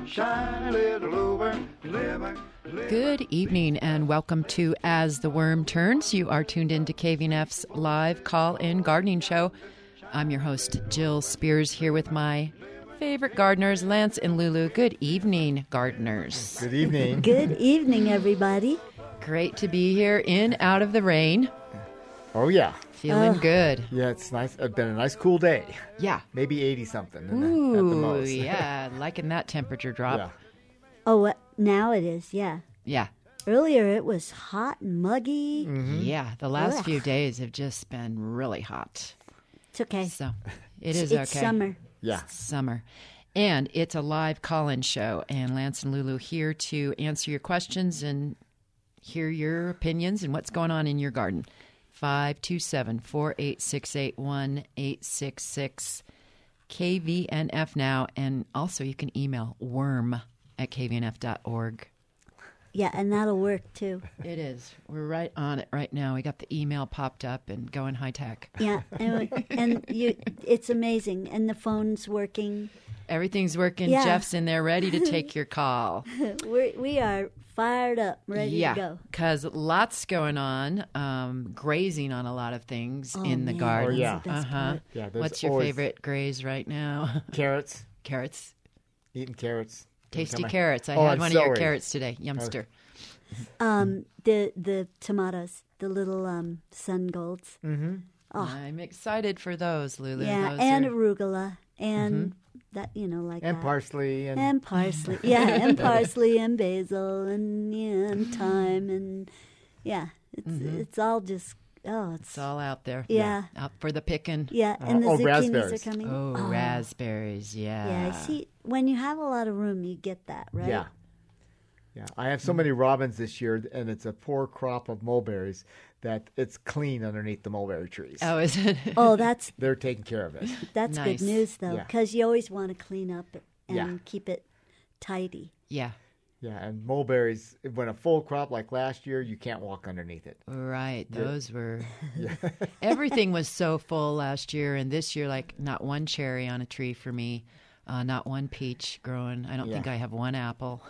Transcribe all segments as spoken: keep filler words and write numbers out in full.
shiny little over, living, living. Good evening and welcome to As the Worm Turns. You are tuned in to K V N F's live call-in gardening show. I'm your host, Jill Spears, here with my favorite gardeners, Lance and Lulu. Good evening, gardeners. Good evening. Good evening, everybody. Great to be here in out of the rain. Oh, yeah. Feeling Oh. good. Yeah, it's nice. It's been a nice cool day. Yeah. Maybe eighty-something at the Ooh, most. yeah. Liking that temperature drop. Yeah. Oh, what, now it is, yeah. Yeah. Earlier it was hot and muggy. Mm-hmm. Yeah. The last Ugh. few days have just been really hot. It's okay. So it is it's okay. summer. Yeah. Summer. And it's a live call-in show, and Lance and Lulu here to answer your questions and hear your opinions and what's going on in your garden. five two seven, four eight six, eight one eight six six, K V N F now, and also you can email worm at k v n f dot org. Yeah, and that'll work too. It is. We're right on it right now. We got the email popped up and going high tech. Yeah, and, and you, it's amazing. And the phone's working. Everything's working. Yeah. Jeff's in there ready to take your call. We're, we are fired up, ready yeah, to go. because lots going on, um, grazing on a lot of things Oh, in the man, garden. Oh, yeah. that's the best Uh-huh. part. Yeah, there's What's your always favorite graze right now? Carrots. Carrots. Eating carrots. Tasty Come on. carrots. I Oh, had and one of your celery. carrots today. Yumster. Um, the the tomatoes, the little um, sun golds. Mm-hmm. Oh. I'm excited for those, Lulu. Yeah, Those and are- arugula, and that, you know, like And that. parsley. And, And parsley, yeah, and parsley and basil and yeah, and thyme and yeah, it's it's all just oh, it's, it's all out there. yeah, Out for the picking. yeah, and the oh, zucchinis raspberries. are coming. Oh, raspberries. Yeah. yeah. See, when you have a lot of room, you get that, right? Yeah. Yeah. I have so many robins this year, and it's a poor crop of mulberries that it's clean underneath the mulberry trees. Oh, is it? Oh, that's They're taking care of it. that's Nice. good news though, Yeah. because you always want to clean up and Yeah. keep it tidy. Yeah. Yeah, and mulberries, when a full crop like last year, you can't walk underneath it. Right. Those were. Everything was so full last year, and this year, like, not one cherry on a tree for me, uh, not one peach growing. I don't Yeah. think I have one apple.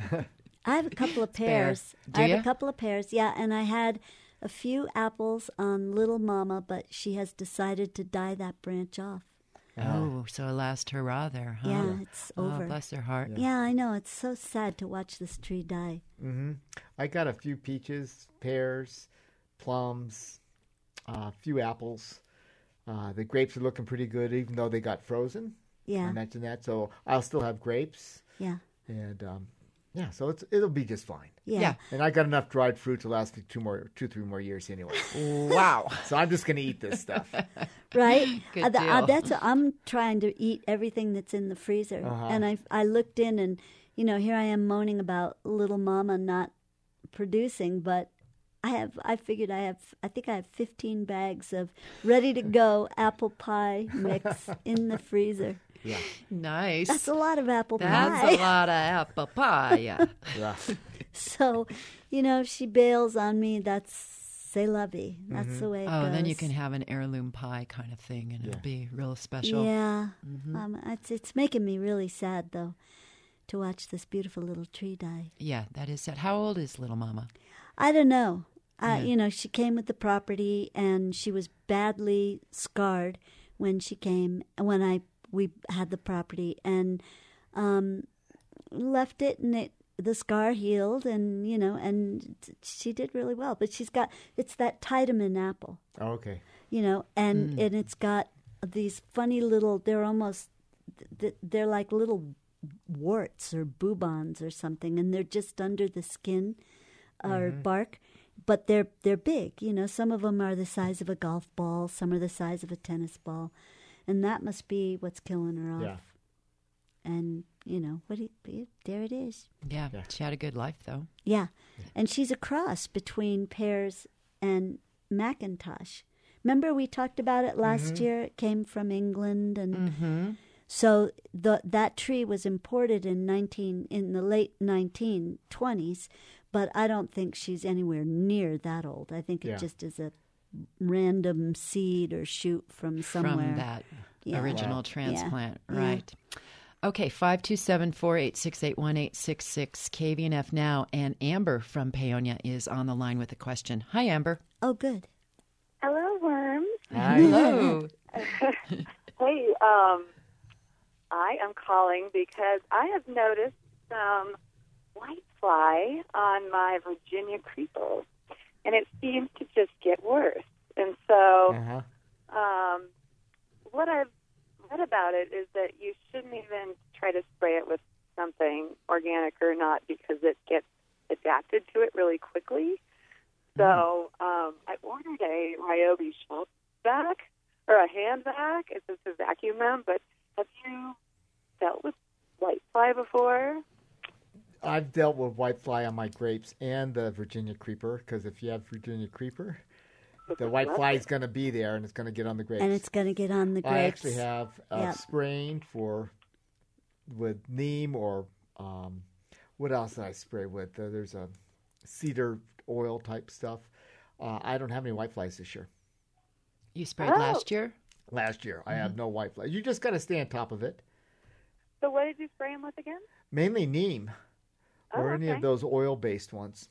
I have a couple of bare. pears. Do I have ya? a couple of pears, yeah, and I had a few apples on Little Mama, but she has decided to die that branch off. Oh, so a last hurrah there, huh? Yeah, it's Oh, over. bless her heart. Yeah, I know. It's so sad to watch this tree die. Mm-hmm. I got a few peaches, pears, plums, a few apples. Uh, the grapes are looking pretty good, even though they got frozen. I Yeah, mentioned that, so I'll still have grapes, yeah, and um, yeah, so it's it'll be just fine. yeah. Yeah. And I got enough dried fruit to last me two more, two, three more years anyway. Wow. So I'm just gonna eat this stuff. Right? Good Uh, the- uh, deal. that's I'm trying to eat everything that's in the freezer, Uh-huh. and I I looked in, and you know, here I am moaning about Little Mama not producing, but I have I figured I have I think I have fifteen bags of ready to go apple pie mix in the freezer. Yeah, Nice. That's a lot of apple That's pie. a lot of apple pie. Yeah. yeah. So, you know, if she bails on me, that's c'est la vie. That's the way it Oh, goes. then you can have an heirloom pie kind of thing, and it'll Yeah. be real special. Yeah. Um, it's, it's making me really sad, though, to watch this beautiful little tree die. Yeah, that is it. How old is Little Mama? I don't know. Uh, Yeah. You know, she came with the property, and she was badly scarred when she came, when I we had the property, and um, left it, and it the scar healed, and, you know, and she did really well. But she's got, it's that Tiedemann apple. Oh, okay. You know, and, Mm. and it's got these funny little, they're almost, th- they're like little warts or bubons or something, and they're just under the skin or bark, but they're they're big. You know, some of them are the size of a golf ball, some are the size of a tennis ball, and that must be what's killing her off. Yeah. And, you know, what do you, there it is. Yeah, Yeah. she had a good life, though. Yeah. And she's a cross between pears and Macintosh. Remember we talked about it last year? It came from England, and Mm-hmm. so the that tree was imported in nineteen in the late nineteen twenties, but I don't think she's anywhere near that old. I think it Yeah. just is a random seed or shoot from somewhere. From that Yeah. original Wow. transplant, Yeah. right. Okay, five two seven, four eight six, eight one eight six six, K V N F now. And Amber from Paonia is on the line with a question. Hi, Amber. Oh, good. Hello, Worms. Hi. Hello. Hey, um, I am calling because I have noticed some whitefly on my Virginia creepers, and it seems to just get worse. And so, Uh-huh. um, what I've read about it is that you shouldn't even try to spray it with something organic or not because it gets adapted to it really quickly. So um, I ordered a Ryobi shop vac or a hand vac. It's just a vacuum them. But have you dealt with whitefly before? I've dealt with whitefly on my grapes and the Virginia creeper, because if you have Virginia creeper, the whitefly is going to be there and it's going to get on the grapes. And it's going to get on the grapes. I actually have uh, Yep. spraying for with neem or um, what else did I spray with? Uh, there's a cedar oil type stuff. Uh, I don't have any whiteflies this year. You sprayed Oh. last year? Last year, I Mm-hmm. have no whiteflies. You just got to stay on top of it. So what did you spray them with again? Mainly neem Oh, or any okay. of those oil-based ones.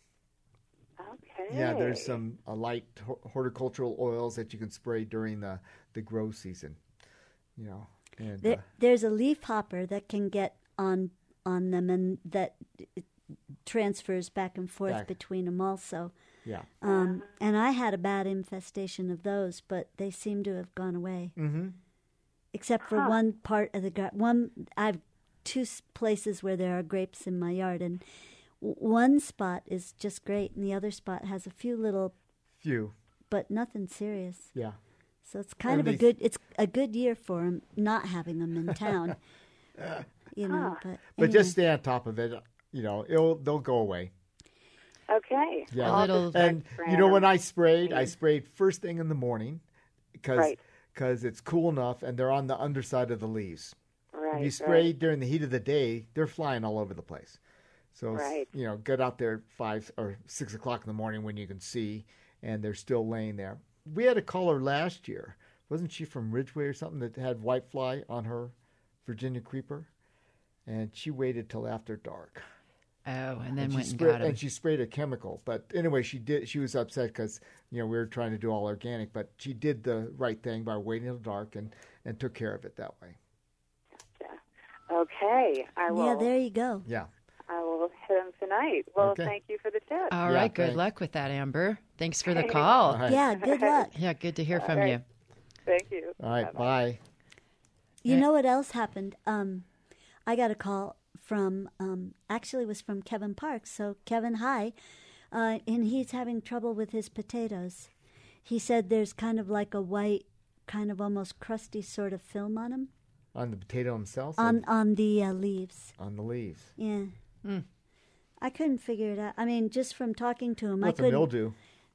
Okay. Yeah, there's some uh, light ho- horticultural oils that you can spray during the, the grow season. You know, and There, uh, there's a leaf hopper that can get on on them, and that it transfers back and forth Back. between them also. yeah. Um, and I had a bad infestation of those, but they seem to have gone away. Mm-hmm. Except for one part of the garden. One, I've two s- places where there are grapes in my yard, and w- one spot is just great, and the other spot has a few little, Few. but nothing serious. Yeah. So it's kind And of a these- good. It's a good year for 'em not having them in town. You know, but But anyway. just stay on top of it. You know, it'll they'll go away. Okay. Yeah. A little- And you know, when I sprayed, I sprayed first thing in the morning because Right. because it's cool enough and they're on the underside of the leaves. Right. If you spray right. during the heat of the day, they're flying all over the place. So Right. you know, get out there five or six o'clock in the morning when you can see, and they're still laying there. We had a caller last year. Wasn't she from Ridgeway or something that had whitefly on her Virginia creeper? And she waited till after dark. Oh, and then And she went and sprayed, got him. and she sprayed a chemical. But anyway, she did. She was upset because you know we were trying to do all organic, but she did the right thing by waiting till dark and and took care of it that way. Okay. I will. yeah, there you go. Yeah. I will hit them tonight. Well, Okay. thank you for the tip. All Yeah, right, good thanks. luck with that, Amber. Thanks for the Hey. call. All right. Yeah, good luck. Yeah, good to hear from right. you. Thank you. All right. Bye. You Yeah. know what else happened? Um, I got a call from, um, actually it was from Kevin Parks. So Kevin, hi. Uh, and he's having trouble with his potatoes. He said there's kind of like a white, kind of almost crusty sort of film on them, On the potato themselves. on, or on the uh, leaves. on the leaves. Yeah. Hmm. I couldn't figure it out. I mean, just from talking to him, What's I a couldn't. mildew?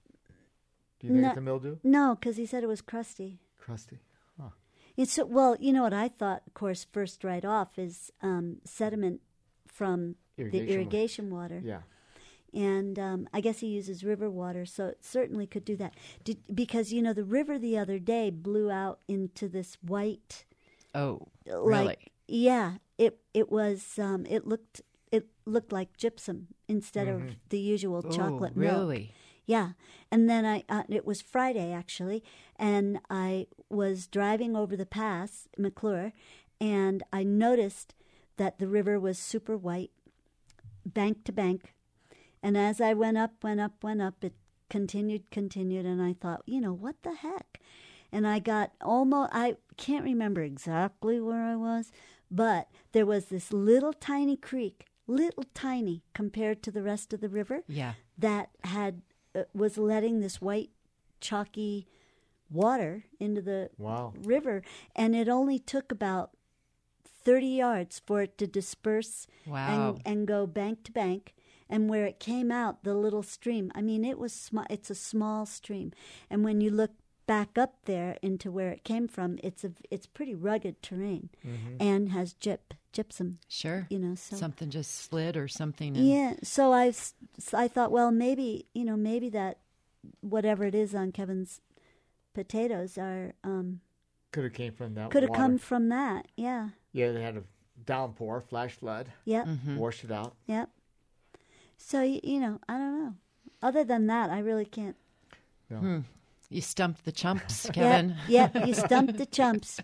Do you think No. it's a mildew? No, because he said it was crusty. Crusty. Huh. It's well, you know what I thought, of course, first right off is um, sediment from Irrigation the wa- irrigation water, Yeah. and um, I guess he uses river water, so it certainly could do that. Did, because you know the river the other day blew out into this white, Oh, like really? yeah, it it was um, it looked it looked like gypsum instead of the usual chocolate oh, milk. really? Yeah, and then I uh, it was Friday actually, and I was driving over the pass, McClure, and I noticed that the river was super white, bank to bank, and as I went up, went up, went up, it continued, continued, and I thought, you know, what the heck? And I got almost, I can't remember exactly where I was, but there was this little tiny creek, little tiny compared to the rest of the river, Yeah. that had uh, was letting this white chalky water into the Wow. river, and it only took about thirty yards for it to disperse Wow. and and go bank to bank. And where it came out, the little stream, I mean, it was sm- it's a small stream, and when you look back up there into where it came from, it's a it's pretty rugged terrain, and has gyp gypsum, Sure. you know. So Something just slid or something. And yeah, so I, s- I thought, well, maybe, you know, maybe that whatever it is on Kevin's potatoes are um, Could have came from that. could have water. come from that. Yeah, Yeah, they had a downpour, flash flood, Yep. washed it out. Yep. So, y- you know, I don't know. Other than that, I really can't. No. You stumped the chumps, Kevin. Yep, yep, you stumped the chumps.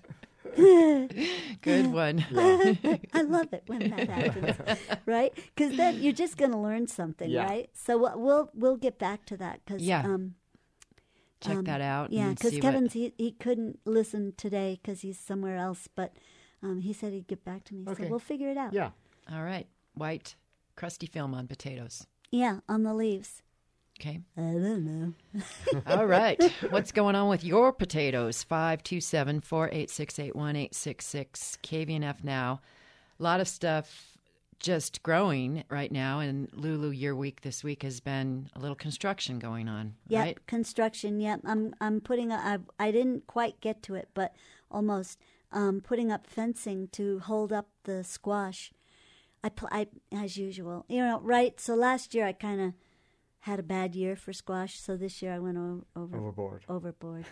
Good one. I love it when that happens, right? Because then you're just going to learn something, Yeah. right? So what- we'll we'll get back to that because Yeah. um, Check um, that out. yeah, and because see what- Kevin's he, he couldn't listen today because he's somewhere else, but um, he said he'd get back to me, Okay. so we'll figure it out. Yeah. All right. White, crusty film on potatoes. Yeah, on the leaves. Okay. I don't know. All right. What's going on with your potatoes? five two seven, four eight six, eight one eight six six. K V N F now. A lot of stuff just growing right now. And Lulu, your week this week has been a little construction going on, Yep, right? construction. Yep, I'm I'm putting. A, I I didn't quite get to it, but almost. Um, putting up fencing to hold up the squash. I, pl- I as usual, you know, right? So last year I kind of had a bad year for squash, so this year I went o- over Overboard. overboard.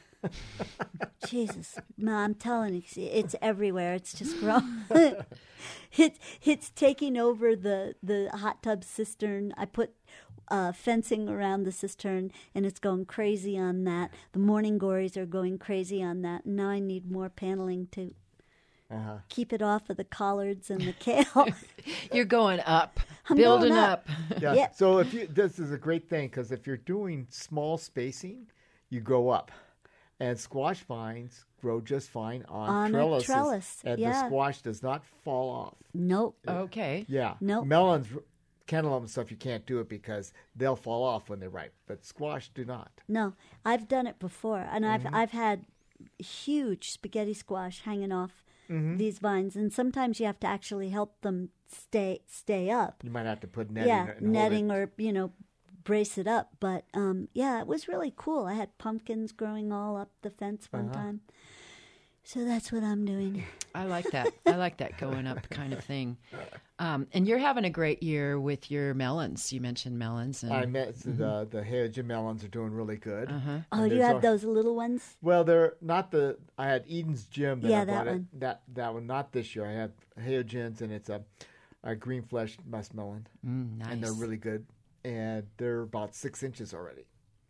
Jesus, no, I'm telling you, it's everywhere. It's just growing. it's it's taking over the the hot tub cistern. I put uh, fencing around the cistern, and it's going crazy on that. The morning glories are going crazy on that. And now I need more paneling to Uh-huh. keep it off of the collards and the kale. You're going up, I'm building going up. up. Yeah. Yep. So if you, this is a great thing because if you're doing small spacing, you go up, and squash vines grow just fine on, On a trellises, trellis, and yeah. the squash does not fall off. Nope. Okay. Yeah. Nope. Melons, cantaloupe and stuff, you can't do it because they'll fall off when they're ripe, but squash do not. No, I've done it before, and I've Mm-hmm. I've had huge spaghetti squash hanging off Mm-hmm. these vines, and sometimes you have to actually help them stay stay up. You might have to put netting. yeah, and hold netting it. or you know brace it up. But um, yeah, it was really cool. I had pumpkins growing all up the fence one Uh-huh. time. So that's what I'm doing. I like that. I like that going up kind of thing. Um, and you're having a great year with your melons. You mentioned melons. And, I met the the Heogen melons are doing really good. Uh-huh. And Oh, you there's have al- those little ones? Well, they're not the. I had Eden's Gym. That Yeah, I that bought it- one. That that one. Not this year. I had Heogens, and it's a, a green flesh muskmelon, Mm, nice. and they're really good. And they're about six inches already.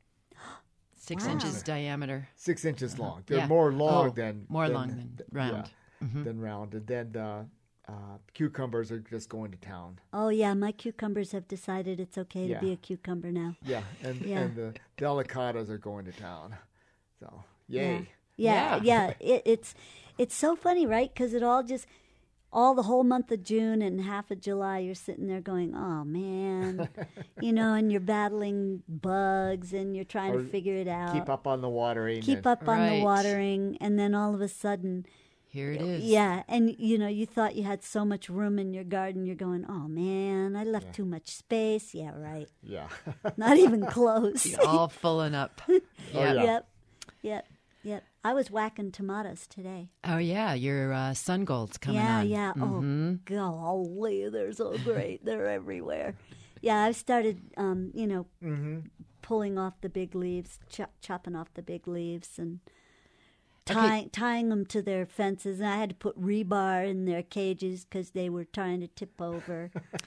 Six Wow. inches diameter. Six inches long. They're Yeah. more long Oh, than more than- long than th- round. Mm-hmm. Yeah, than round. And then the uh, cucumbers are just going to town. Oh yeah, my cucumbers have decided it's okay Yeah. to be a cucumber now. Yeah, and Yeah. and the delicatas are going to town. So yay. Yeah, yeah, yeah. It, it's it's so funny, right? Because it all just all the whole month of June and half of July, you're sitting there going, "Oh man," you know, and you're battling bugs and you're trying Or to figure it out. Keep up on the watering. Keep and- up on the Right. watering, and then all of a sudden, Here it is. yeah, and you know, you thought you had so much room in your garden. You're going, "Oh man, I left too much space." Yeah, right. Yeah. Not even close. You're all fulling up. Yep. yeah. Yep, yep, yep. I was whacking tomatoes today. Oh, yeah. Your uh, sun gold's coming yeah, on. yeah. Mhm. Oh, golly, they're so great. They're everywhere. Yeah, I've started, um, you know, Mm-hmm. pulling off the big leaves, chop, chopping off the big leaves, and Okay. tying tying them to their fences. And I had to put rebar in their cages because they were trying to tip over.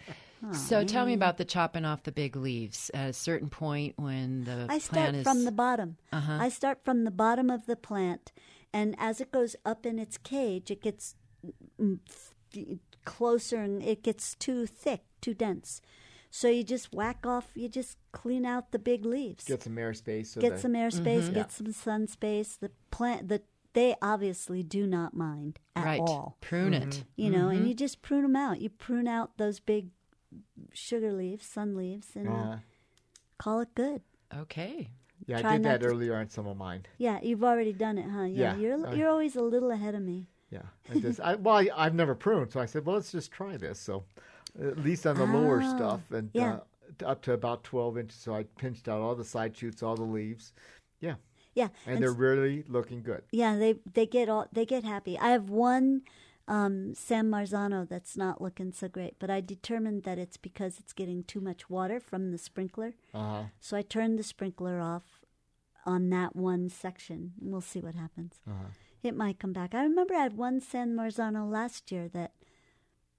So tell me about the chopping off the big leaves. At a certain point when the I start plant is... from the bottom. Uh-huh. I start from the bottom of the plant, and as it goes up in its cage, it gets mm, f- closer and it gets too thick, too dense. So you just whack off, you just clean out the big leaves. Get some airspace. So Get that, some airspace, Mm-hmm. get some sun space. The plant, the they obviously do not mind at right. all. Prune it. You know, Mm-hmm. and you just prune them out. You prune out those big sugar leaves, sun leaves, and uh, Uh, call it good. Okay. yeah, I try did not that to- earlier on some of mine. Yeah, you've already done it, huh? Yeah, Yeah, you're uh, you're always a little ahead of me. Yeah. I just, I, well, I, I've never pruned, so I said, well, let's just try this. So at least on the lower Oh, stuff, and yeah. uh, up to about twelve inches. So I pinched out all the side shoots, all the leaves. Yeah. Yeah, And, and they're s- really looking good. yeah, they they get all they get happy. I have one um, San Marzano that's not looking so great, but I determined that it's because it's getting too much water from the sprinkler. Uh-huh. So I turned the sprinkler off on that one section, and we'll see what happens. Uh-huh. It might come back. I remember I had one San Marzano last year that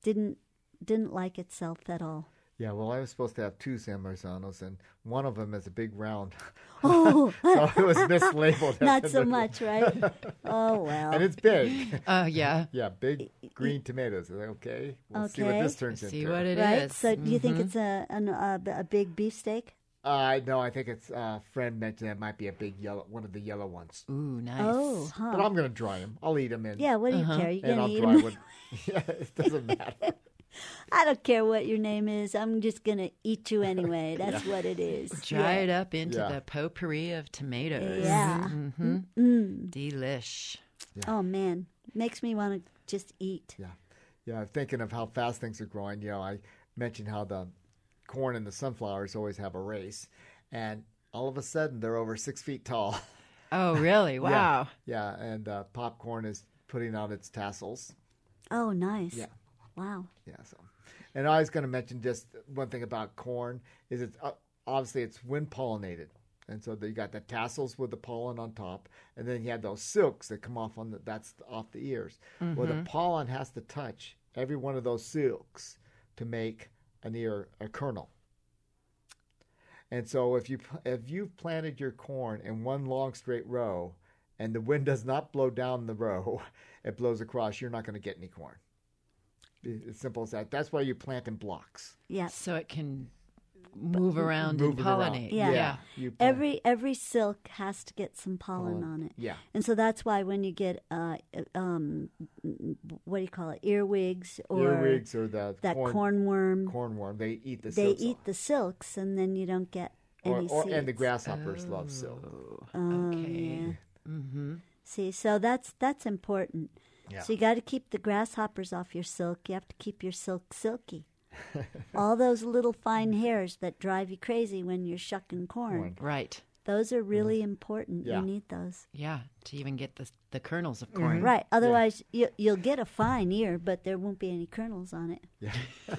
didn't didn't like itself at all. Yeah, well, I was supposed to have two San Marzanos, and one of them is a big round. Oh, So it was mislabeled. not so much, right? Oh well. And it's big. Oh, yeah. Yeah, big green tomatoes. Is that okay? We'll see what Okay. this turns See into. what it is. Right. So, do you think Mhm. it's a an, a, a big beefsteak? Uh, no, I think it's a uh, friend mentioned it might be a big yellow, one of the yellow ones. Ooh, nice. Oh, huh. But I'm going to dry them. I'll eat them in. Yeah. What do you Uh-huh. care? You're And gonna I'll eat dry 'em. what. Yeah, it doesn't matter. I don't care what your name is. I'm just gonna eat you anyway. That's what it is. Dry it up into Yeah. the potpourri of tomatoes. Yeah. Mm-hmm. Mm. Delish. Oh man, makes me want to just eat. Yeah. Yeah, I'm thinking of how fast things are growing. You know, I mentioned how the corn and the sunflowers always have a race. And all of a sudden, they're over six feet tall. Oh, really? Wow. Yeah, and uh, popcorn is putting out its tassels. Oh, nice. Yeah. Wow. Yeah, so. And I was going to mention just one thing about corn is it's uh, obviously it's wind pollinated. And so you got the tassels with the pollen on top, and then you have those silks that come off on the, that's off the ears. Well, the pollen has to touch every one of those silks to make an ear, a kernel. And so if you if you've planted your corn in one long straight row, and the wind does not blow down the row, it blows across, you're not going to get any corn. It's simple as that. That's why you plant in blocks. Yeah. So it can move around Move and it around. pollinate. Yeah. yeah. You plant- Every every silk has to get some pollen Pollen. on it. Yeah. And so that's why when you get uh um what do you call it, earwigs or earwigs or the that corn, cornworm, cornworm, they eat the they silks eat off. the silks, and then you don't get or, any or, seeds. and the grasshoppers love silk. Oh, Okay. yeah. Mm-hmm. See, so that's that's important. Yeah. So you got to keep the grasshoppers off your silk. You have to keep your silk silky. All those little fine hairs that drive you crazy when you're shucking corn. Corn. Right. Those are really important. Yeah. You need those. Yeah. To even get the the kernels of corn. Right. Otherwise, you, you'll get a fine ear, but there won't be any kernels on it. Yeah.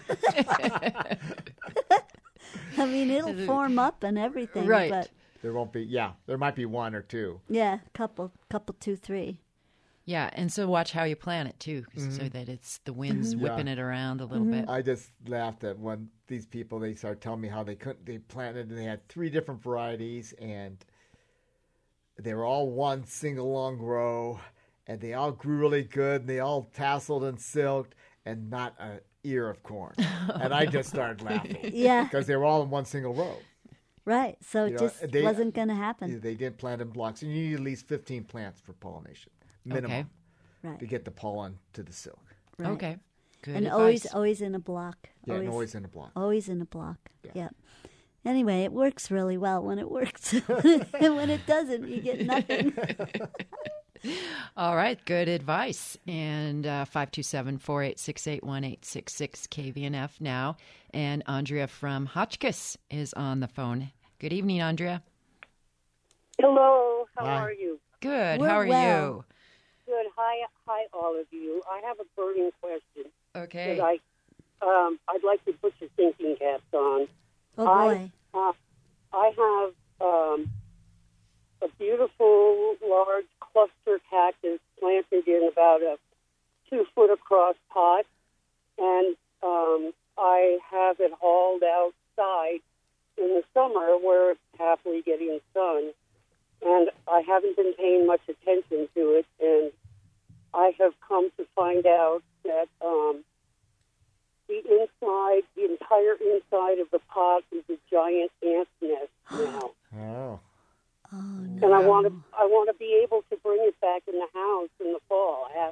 I mean, it'll form up and everything. Right. But There won't be, yeah, there might be one or two. yeah, couple, couple, two, three. Yeah, and so watch how you plant it too, so that it's the wind's whipping Yeah. it around a little bit. I just laughed at when these people, they started telling me how they couldn't, they planted and they had three different varieties and they were all one single long row and they all grew really good and they all tasseled and silked and not an ear of corn. And I just started laughing. Yeah. Because they were all in one single row. Right. So You it know, just they- wasn't going to happen. They didn't plant in blocks. And you need at least fifteen plants for pollination, minimum, Okay. Right. to get the pollen to the silk. Right. Okay. Good And advice. always, always in a block. Yeah, and always in a block. Always in a block. Yeah. Yep. Anyway, it works really well when it works. And when it doesn't, you get nothing. All right, good advice. And uh, five two seven, four eight six, eight one eight six six K V N F now. And Andrea from Hotchkiss is on the phone. Good evening, Andrea. Hello, how Hi. are you? Good. We're How are well. Good. Hi, hi, all of you. I have a burning question you? Okay. that I, um, I'd like to put your thinking caps on. Oh, I- boy. Uh, I have um, a beautiful, large cluster cactus planted in about a two-foot across pot, and um, I have it hauled outside in the summer where it's happily getting sun. And I haven't been paying much attention to it, and I have come to find out that um, the inside, the entire inside of the pot is a giant ant nest now. Oh. Oh, And no. I want to, I want to be able to bring it back in the house in the fall. I have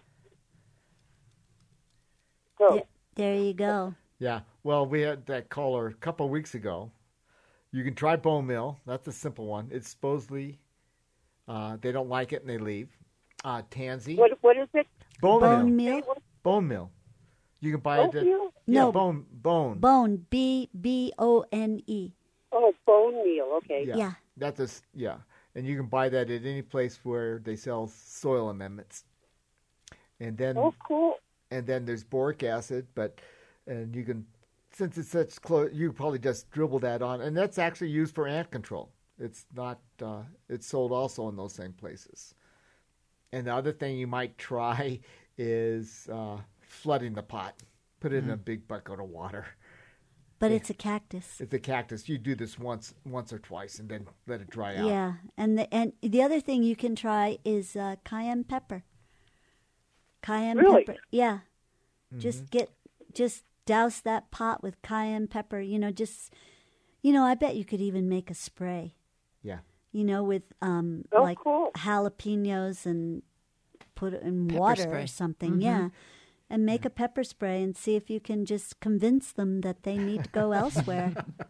so Th- There you go. Yeah. Well, we had that caller a couple of weeks ago. You can try bone meal. That's a simple one. It's supposedly uh, they don't like it and they leave. Uh, tansy. what, what is it? Bone, Bone meal. meal? Bone meal. You can buy Bone it. At, meal? Yeah, No. bone. Bone. Bone. B B O N E. Oh, bone meal. Okay. Yeah. Yeah. That's a s- yeah. And you can buy that at any place where they sell soil amendments. And then Oh, cool. and then there's boric acid, but and you can since it's such close, you probably just dribble that on, and that's actually used for ant control. It's not. Uh, it's sold also in those same places. And the other thing you might try is uh, flooding the pot. put it in a big bucket of water. But it's a cactus. It's a cactus. You do this once, once or twice, and then let it dry out. Yeah, and the and the other thing you can try is uh, cayenne pepper. Cayenne Really? pepper. Yeah. Just get just douse that pot with cayenne pepper. You know, just you know, I bet you could even make a spray. Yeah. You know, with um Oh, like cool. jalapenos and put it in Pepper water spray. or something. Yeah. And make a pepper spray and see if you can just convince them that they need to go elsewhere.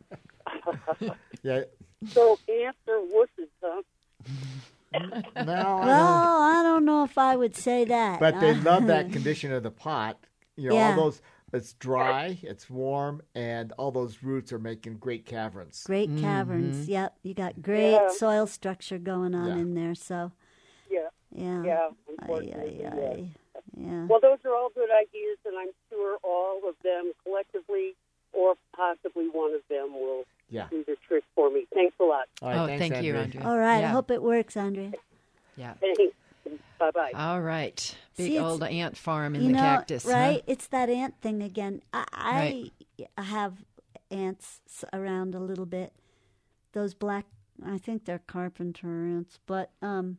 Yeah. So ants are wusses, huh? No, I don't- Well, I don't know if I would say that. but they Uh, love that condition of the pot. You know, Yeah. all those. It's dry, it's warm, and all those roots are making great caverns. Great caverns. Yep, you got great Yeah. soil structure going on Yeah. in there. So, Yeah. yeah. Yeah, Ay, unfortunately, ay, yeah. ay. Yeah. Well, those are all good ideas, and I'm sure all of them collectively or possibly one of them will Yeah. do the trick for me. Thanks a lot. All right, oh, thanks, thank you, Andrea. Andrea. All right. Yeah. I hope it works, Andrea. Yeah. Thanks. Bye-bye. All right. Big See, it's- old ant farm in you the know, cactus. huh? right? It's that ant thing again. I, I Right. have ants s- around a little bit. Those black, I think they're carpenter ants, but um,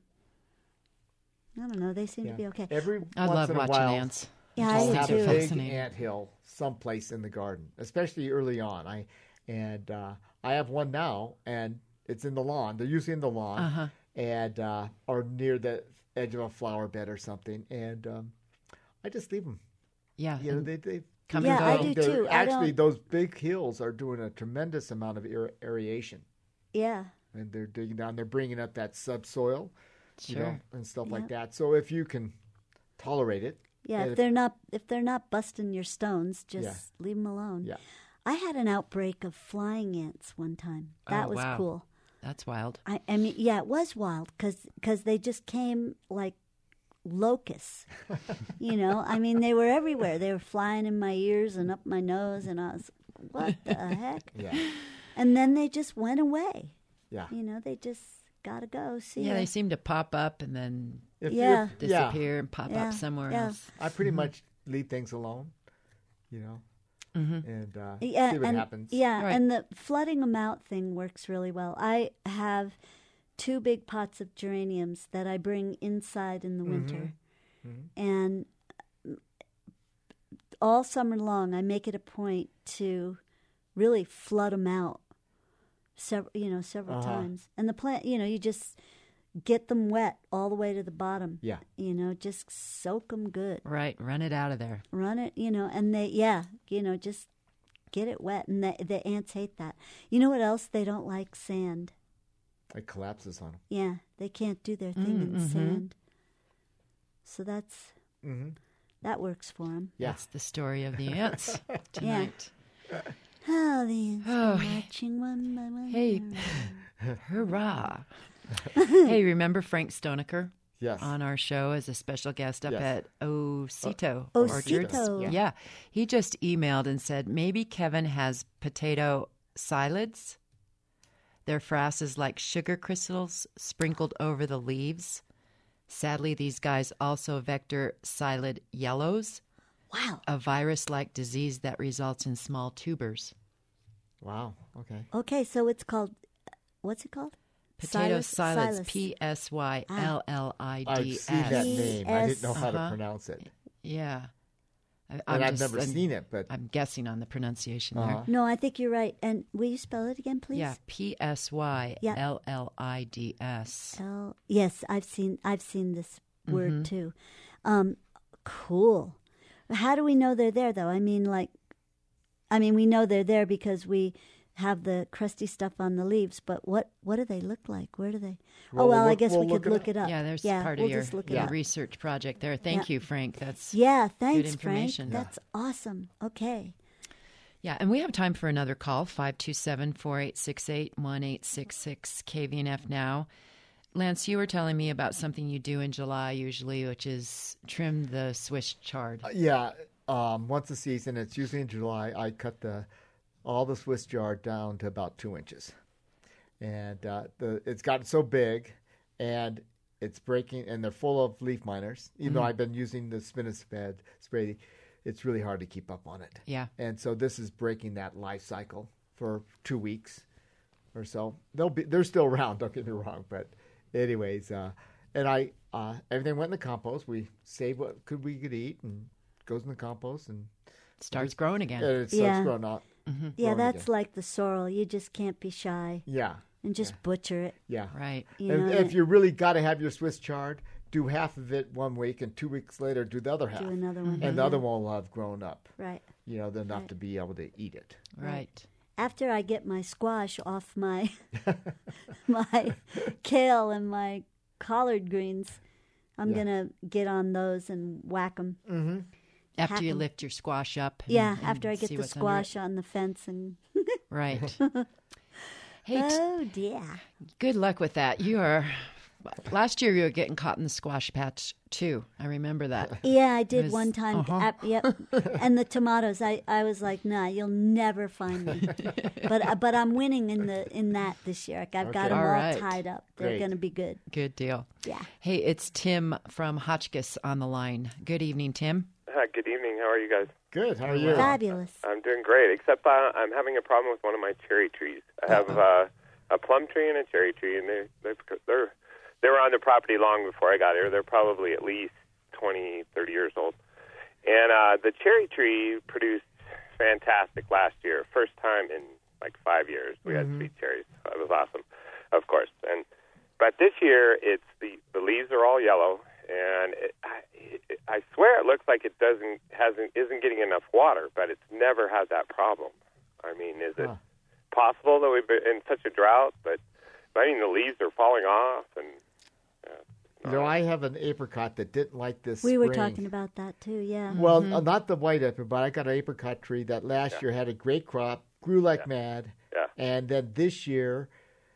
I don't know. They seem Yeah. to be okay. Every I once love in a watching while, ants. Yeah, I'll I have do a too. big Fascinating. ant hill someplace in the garden, especially early on. I and uh, I have one now, and it's in the lawn. They're usually in the lawn, Uh-huh. and uh, or near the edge of a flower bed or something. And um, I just leave them. Yeah. You know, and they they come Yeah, and I go. do they're- too. I Actually, don't- those big hills are doing a tremendous amount of aer- aeration, Yeah. and they're digging down. They're bringing up that subsoil, you know, Sure. and stuff Yeah. like that. So if you can tolerate it, Yeah, and if they're not if they're not busting your stones, just Yeah. leave them alone. Yeah. I had an outbreak of flying ants one time. That Oh, was wow. cool. That's wild. I, I mean, yeah, it was wild because they just came like locusts. You know, I mean, they were everywhere. They were flying in my ears and up my nose, and I was, what the heck? yeah, And then they just went away. yeah. You know, they just gotta go. See Yeah, ya. they seem to pop up and then If Yeah. you're- yeah. disappear and pop Yeah, up somewhere yeah. else. I pretty much leave things alone, you know, and uh, Yeah, see what and, happens. Yeah, Right. and the flooding them out thing works really well. I have two big pots of geraniums that I bring inside in the winter, and all summer long I make it a point to really flood them out, several you know several Uh-huh. times. And the plant, you know, you just get them wet all the way to the bottom. Yeah. You know, just soak them good. Right. Run it out of there. Run it, you know, and they, yeah, you know, just get it wet. And the, the ants hate that. You know what else? They don't like sand. It collapses on them. Yeah, they can't do their thing in Mm-hmm. sand. So that's, Mm-hmm. that works for them. Yeah. That's the story of the ants tonight. Oh, the ants Oh, are marching one by one. Hey. Hurrah. Hey, remember Frank Stonecker Yes. on our show as a special guest up Yes. at Osito O- Orchards? Osito. Yeah. Yeah. He just emailed and said maybe Kevin has potato psyllids. They're frasses like sugar crystals sprinkled over the leaves. Sadly, these guys also vector psyllid yellows, Wow. a virus-like disease that results in small tubers. Wow. Okay. Okay, so it's called, what's it called? Potato Silas- psyllids, Silas. P S Y L L I I've D seen that S. name. I didn't know how Uh-huh. to pronounce it, Yeah. I, and I'm I've just- never I'm- seen it. But I'm guessing on the pronunciation Uh-huh. No, I think you're right. And will you spell it again, please? there. Yeah, P S Y Yeah. L L I D S. L- yes, I've seen I've seen this word Mm-hmm. too. Um, cool. How do we know they're there though? I mean, like, I mean, we know they're there because we have the crusty stuff on the leaves. But what what do they look like? Where do they? Well, oh well, we'll I look- guess we'll we look could it look up. it up. Yeah, there's yeah, part we'll of your, just look it your up. research project there. Thank Yeah. you, Frank. That's Yeah, thanks, Frank. information. Yeah. That's awesome. Okay. Yeah, and we have time for another call, five two seven, four eight six eight, one eight six six, K V N F now. Lance, you were telling me about something you do in July usually, which is trim the Swiss chard. uh, yeah, um, once a season, it's usually in July. I cut the all the Swiss chard down to about two inches, and uh, the it's gotten so big, and it's breaking, and they're full of leaf miners. Even though I've been using the spinosad spray, it's really hard to keep up on it. Yeah. And so this is breaking that life cycle for two weeks or so. They'll be they're still around. Don't get me wrong, but anyways, uh, and I uh, everything went in the compost. We saved what could we could eat and goes in the compost and Starts growing again. and it starts Yeah. growing out. Yeah, growing that's again. like the sorrel. You just can't be shy Yeah, and just butcher it. yeah. Right. You And know, if and you really got to have your Swiss chard, do half of it one week, and two weeks later do the other half, do another one. and the other one will have grown up. Right. You know, enough Right. to be able to eat it. Right. After I get my squash off my my kale and my collard greens, I'm Yeah. gonna get on those and whack them. Mm-hmm. After you Happen. lift your squash up. and- Yeah, and after I get see the what's under it. squash on the fence and Right. Hey, t- oh dear. good luck with that. You are. Last year you were getting caught in the squash patch too. I remember that. Yeah, I did was- one time. uh-huh. Ap- yep. And the tomatoes, I, I was like, nah, you'll never find me. but uh, but I'm winning in the in that this year. Like, I've got Okay. them All all right. tied up. They're Great. going to be good. Good deal. Yeah. Hey, it's Tim from Hotchkiss on the line. Good evening, Tim. Hi, good evening. How are you guys? Good. How are you? Fabulous. I'm doing great, except uh, I'm having a problem with one of my cherry trees. I have uh, a plum tree and a cherry tree, and they they've, they're they were on the property long before I got here. They're probably at least twenty, thirty years old. And uh, the cherry tree produced fantastic last year. First time in like five years we had sweet cherries. That was awesome, of course. And but this year it's the the leaves are all yellow, and it, I, it, I swear it looks like it doesn't hasn't isn't getting enough water, but it's never had that problem. I mean, is it Huh. possible that we've been in such a drought? But I mean, the leaves are falling off, and You know, I have an apricot that didn't like this. We were spring. talking about that too. Yeah. Well, uh, not the white apricot, but I got an apricot tree that last year had a great crop, grew like mad, yeah. and then this year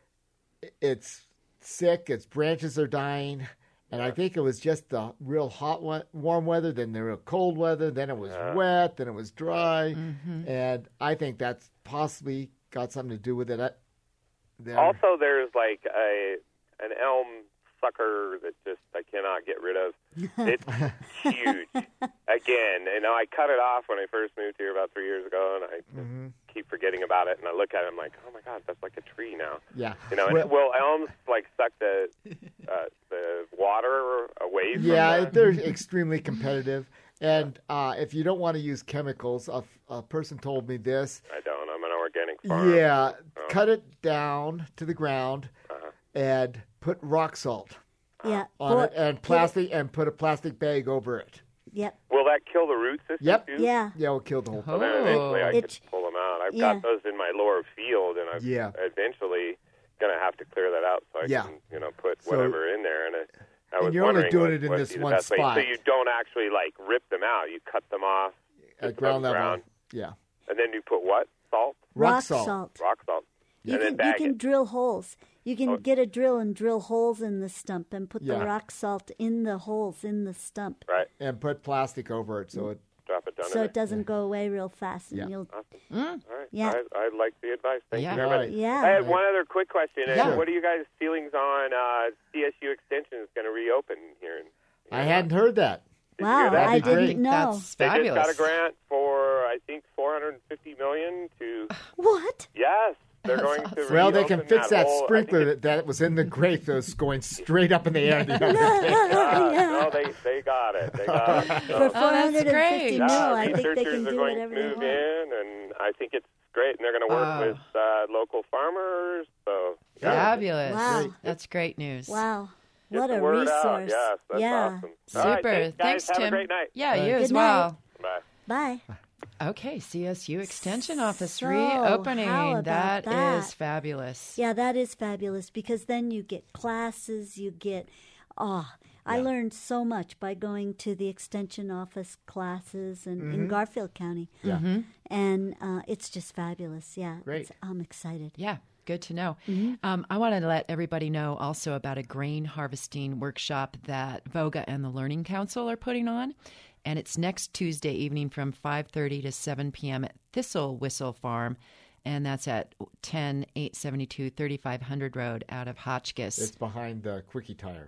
i- it's sick. Its branches are dying, and I think it was just the real hot, we- warm weather, then the real cold weather, then it was wet, then it was dry, and I think that's possibly got something to do with it. I, there- Also, there's like a an elm sucker that just I cannot get rid of. It's huge. Again, you know, I cut it off when I first moved here about three years ago, and I just Mm-hmm. keep forgetting about it. And I look at it, I'm like, oh my god, that's like a tree now. yeah, You know, and Well- will elms like suck the uh, the water away from Yeah, the... they're extremely competitive. And uh, if you don't want to use chemicals, a, a person told me this. I don't. I'm an organic farmer. Yeah, Oh. cut it down to the ground Uh-huh. and put rock salt Yeah. on Or- it and plastic and put a plastic bag over it. Yep. Will that kill the root system Yep. too? Yeah. Yeah, it'll kill the whole Oh. thing. Well, then eventually I It- could pull them out. I've yeah. got those in my lower field, and I'm Yeah. eventually going to have to clear that out so I Yeah. can, you know, put So- whatever in there. And I, I was And you're only wondering doing what, it in what this would be the one best way. spot. So you don't actually like rip them out. You cut them off At just ground above the level. ground, Yeah. and then you put what? Salt, Rock, Rock salt. salt. rock salt, You and can then you bag can it. drill holes. You can Oh. get a drill and drill holes in the stump and put Yeah. the rock salt in the holes in the stump, Right. And put plastic over it so it. Drop it down so in it doesn't go away real fast. And Yeah. you'll there. All right. Yeah. I, I like the advice. Thank Yeah. you very much. Right. yeah. I had one other quick question. Uh, Yeah. What are you guys' feelings on uh, C S U Extension is going to reopen here? In, I hadn't heard that. Did you Wow, hear that? I That'd be great. didn't know. That's They fabulous. just got a grant for I think four hundred fifty million to What? yes, they're That's going to awesome. Well, they can reopen fix that, whole, I think sprinkler it's- that, that was in the grate that was going straight up in the air. The other day. Yeah, no, they they got it. They got it. For So, four hundred great. fifty yeah, mil, I think they researchers can are do going whatever to they move want. in, and I think it's great. And they're going to work Wow. with uh, local farmers. So Fabulous. Wow. That's great news. Wow. get What the a word out. resource. Yes, that's yeah. awesome. All right, Super. thanks, guys. Have Tim. a great night. Yeah, you Good as night. well. Bye. Bye. Okay, C S U Extension Office So, reopening. how about That that? is fabulous. Yeah, that is fabulous because then you get classes, you get, oh, I learned so much by going to the extension office classes in, Mm-hmm. in Garfield County. Mm-hmm. And uh, it's just fabulous. Yeah. Great. It's- I'm excited. Yeah, good to know. Um, I wanted to let everybody know also about a grain harvesting workshop that Voga and the Learning Council are putting on. And it's next Tuesday evening from five thirty to seven p.m. at Thistle Whistle Farm. And that's at ten eight seventy-two thirty-five hundred Road out of Hotchkiss. It's behind the Quickie Tire.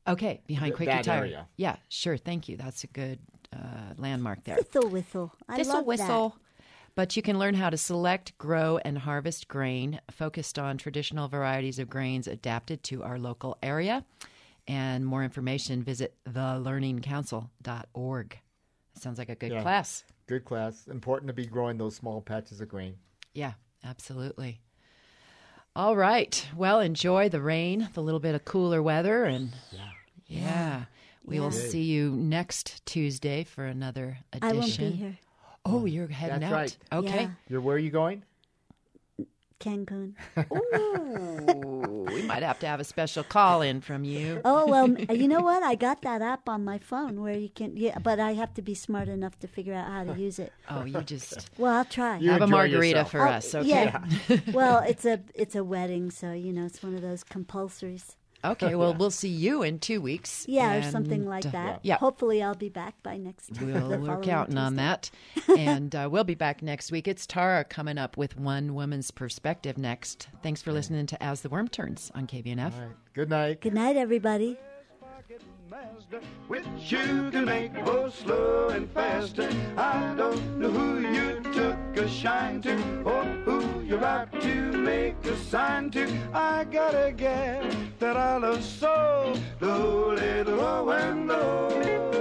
Okay, behind Th- Quaker that Tire. area. Yeah, sure. Thank you. That's a good uh, landmark there. Thistle whistle. I Thistle love whistle. But you can learn how to select, grow, and harvest grain focused on traditional varieties of grains adapted to our local area. And more information, visit the learning council dot org. Sounds like a good Yeah. class. Good class. Important to be growing those small patches of grain. Yeah, absolutely. All right. Well, enjoy the rain, the little bit of cooler weather, and yeah, yeah. we will Yeah. see you next Tuesday for another that. I edition. won't be here. Oh, you're heading That's out. right. Okay. Yeah. You're where are you going? Cancun. Ooh, we might have to have a special call in from you. Oh, well, you know what? I got that app on my phone where you can, yeah, but I have to be smart enough to figure out how to use it. Oh, you just Well, I'll try. You have a enjoy margarita yourself. for Oh, us, okay? Yeah. Well, it's a it's a wedding, so you know it's one of those compulsories. Okay, well, we'll see you in two weeks. Yeah, or something and, like uh, that. Yeah. Hopefully, I'll be back by next. We'll, the we're following counting on Tuesday. that. And uh, we'll be back next week. It's Tara coming up with One Woman's Perspective next. Thanks for listening to As the Worm Turns on K B N F. All right. Good night. Good night, everybody. Mazda, which you can make go slow and faster. I don't know who you took a shine to or who you're about to make a sign to. I got a gal that I love so, though little oh and oh.